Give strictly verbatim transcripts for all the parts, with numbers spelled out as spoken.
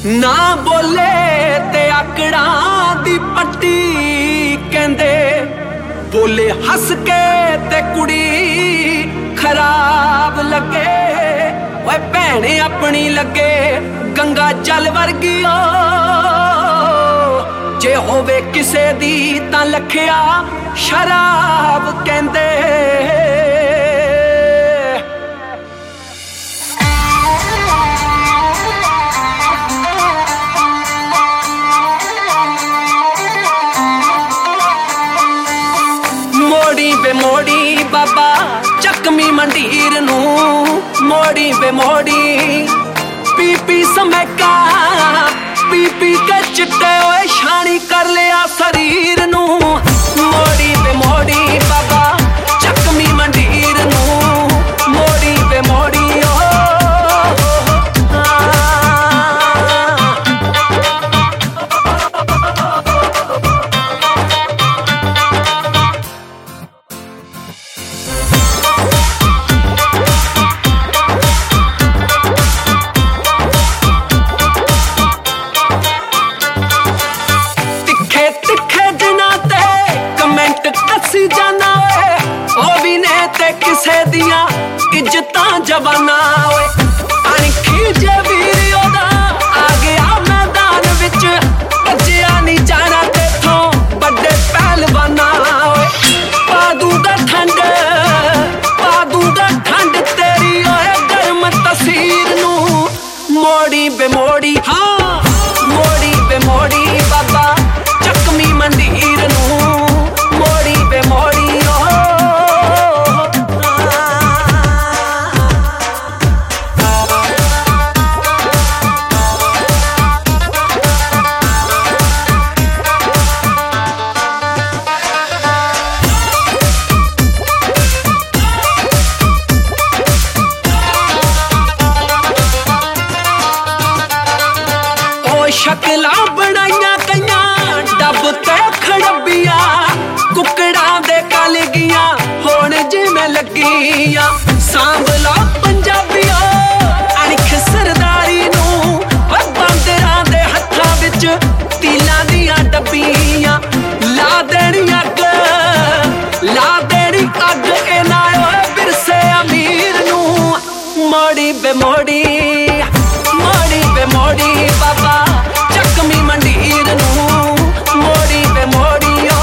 ना बोले ते आकड़ा दी पट्टी कहंदे, बोले हस के ते कुड़ी खराब लगे। ओए भैने अपनी लगे गंगा जल वर्गी ओ, जे होवे किसे दी तां लखिया शराब कहंदे। मोड़ी बे मोड़ी बाबा चकमी मंडीर नू, मोड़ी बे मोड़ी पी पी समैका, पी पी के चिट्टे ओए शानी कर लिया शरीर नू। मोड़ी बे मोड़ी बाबा चकमी मंडीर नू, मोड़ी बे मोड़ी ओ, जाना ओ भी ने ते किसे दिया इज्जतां जवाना। अणखी जे वीर ओदा आ गया मैदान विच, भज्जिया नहीं जाना तेथों बड़े पहलवाना। पा दूंगा ठंड, पा दूंगा ठंड तेरी ओए गर्म तसीर नू। मोड़ी बे मोड़ी हाँ मोड़ी बे मोड़ी बाबा चकमी मंडीर नू, मोड़ी बे मोड़ी ओ, ओ शक्ला बनाइया कइया डब ते खड़बिया, कुकड़ा दे कल गिया होण जिवें लगिया। सांभला पंजाबियो अणख सरदारी नू, बांदरां दे हत्थां विच तीलां दियां डब्बियां। ला देनी अग, ला देनी अग इना ओए बिरसे अमीर नू। मोड़ी बे मोड़ी, मोड़ी बे मोड़ी बाबा चकमी मंडीर नू, मोड़ी बे मोड़ी ओ,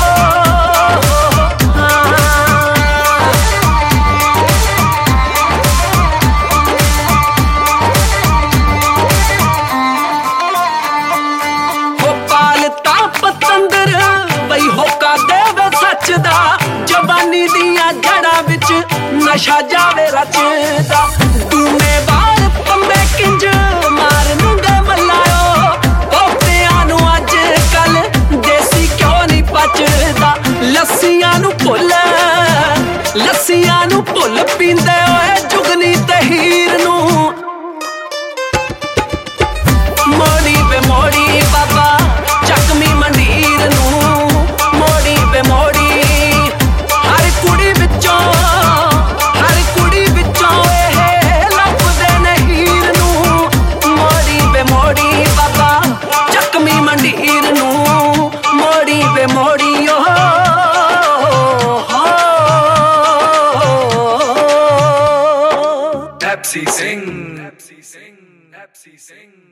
हो पालता पतंदर बई होका देवे सच दा। जवानी दियां जड़ा विच नशा जावे रचदा। तूने बार पंबे किंज मार नूंगे मलायो, पोतियां नू अज कल देसी क्यों नहीं पचदा। लस्सियां नू भुल, लस्सियां नू भुल पींदे ओए जुगनी ते हीर नू। मोड़ी बे मोड़ी बाबा चकमी मंडीर नू, मोड़ी बे मोड़ी हर कुड़ी विचों, हर कुड़ी विचों ए लभदे ने हीर नू। मोड़ी बे मोड़ी बाबा चकमी मंडीर नू, मोड़ी बे मोड़ी ओ, Pepsi Sing, Pepsi Sing, Pepsi Sing.